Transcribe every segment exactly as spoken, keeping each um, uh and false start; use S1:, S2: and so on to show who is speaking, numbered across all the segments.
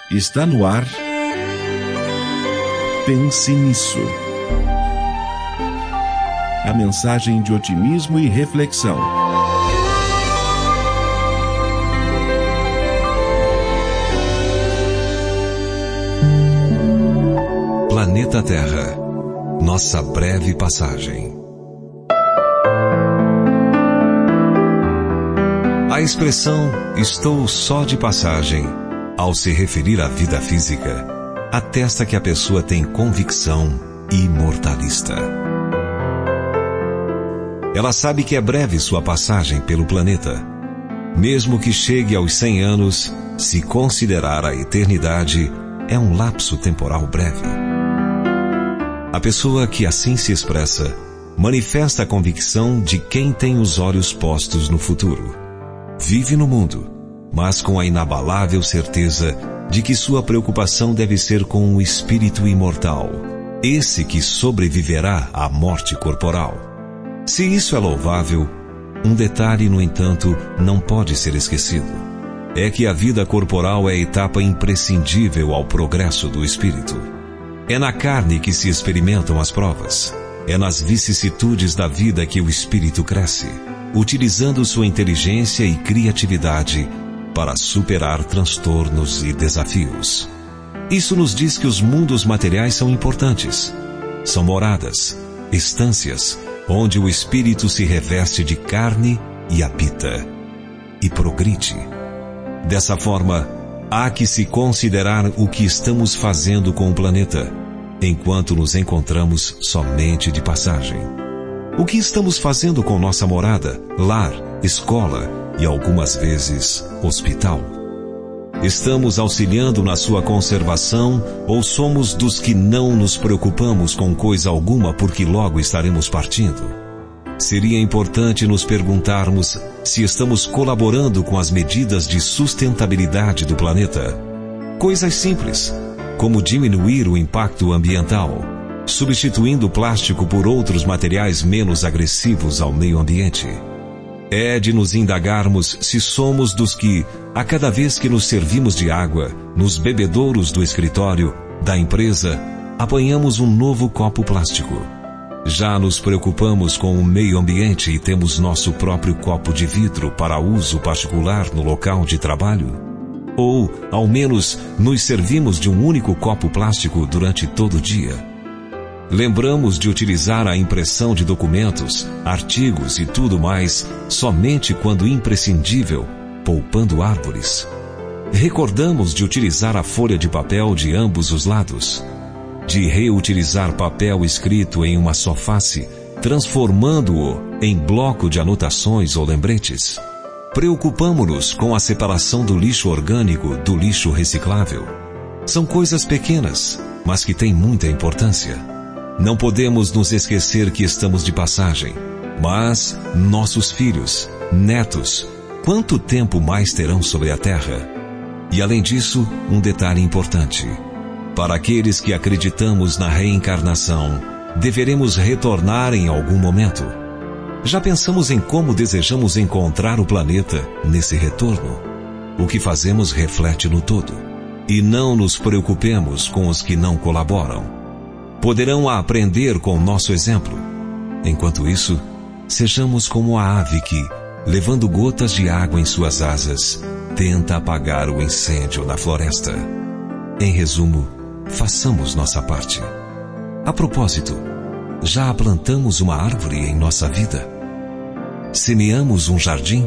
S1: Está no ar. Pense nisso. A mensagem de otimismo e reflexão.
S2: Planeta Terra. Nossa breve passagem. A expressão "estou só de passagem", ao se referir à vida física, atesta que a pessoa tem convicção imortalista. Ela sabe que é breve sua passagem pelo planeta. Mesmo que chegue aos cem anos, se considerar a eternidade, é um lapso temporal breve. A pessoa que assim se expressa, manifesta a convicção de quem tem os olhos postos no futuro. Vive no mundo, mas com a inabalável certeza de que sua preocupação deve ser com o espírito imortal, esse que sobreviverá à morte corporal. Se isso é louvável, um detalhe, no entanto, não pode ser esquecido. É que a vida corporal é a etapa imprescindível ao progresso do espírito. É na carne que se experimentam as provas. É nas vicissitudes da vida que o espírito cresce, utilizando sua inteligência e criatividade para superar transtornos e desafios. Isso nos diz que os mundos materiais são importantes. São moradas, estâncias, onde o espírito se reveste de carne e habita, e progride. Dessa forma, há que se considerar o que estamos fazendo com o planeta, enquanto nos encontramos somente de passagem. O que estamos fazendo com nossa morada, lar, escola e algumas vezes hospital? Estamos auxiliando na sua conservação ou somos dos que não nos preocupamos com coisa alguma porque logo estaremos partindo? Seria importante nos perguntarmos se estamos colaborando com as medidas de sustentabilidade do planeta. Coisas simples, como diminuir o impacto ambiental, substituindo o plástico por outros materiais menos agressivos ao meio ambiente. É de nos indagarmos se somos dos que, a cada vez que nos servimos de água, nos bebedouros do escritório, da empresa, apanhamos um novo copo plástico. Já nos preocupamos com o meio ambiente e temos nosso próprio copo de vidro para uso particular no local de trabalho? Ou, ao menos, nos servimos de um único copo plástico durante todo o dia? Lembramos de utilizar a impressão de documentos, artigos e tudo mais somente quando imprescindível, poupando árvores. Recordamos de utilizar a folha de papel de ambos os lados, de reutilizar papel escrito em uma só face, transformando-o em bloco de anotações ou lembretes. Preocupamo-nos com a separação do lixo orgânico do lixo reciclável. São coisas pequenas, mas que têm muita importância. Não podemos nos esquecer que estamos de passagem, mas nossos filhos, netos, quanto tempo mais terão sobre a Terra? E além disso, um detalhe importante. Para aqueles que acreditamos na reencarnação, deveremos retornar em algum momento. Já pensamos em como desejamos encontrar o planeta nesse retorno? O que fazemos reflete no todo. E não nos preocupemos com os que não colaboram. Poderão aprender com nosso exemplo. Enquanto isso, sejamos como a ave que, levando gotas de água em suas asas, tenta apagar o incêndio na floresta. Em resumo, façamos nossa parte. A propósito, já plantamos uma árvore em nossa vida? Semeamos um jardim?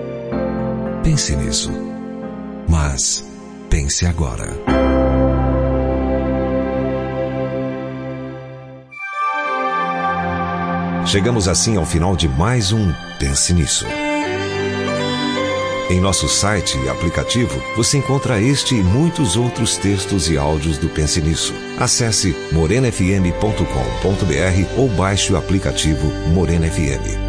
S2: Pense nisso. Mas pense agora. Chegamos assim ao final de mais um Pense Nisso. Em nosso site e aplicativo, você encontra este e muitos outros textos e áudios do Pense Nisso. Acesse morena f m ponto com ponto b r ou baixe o aplicativo Morena F M.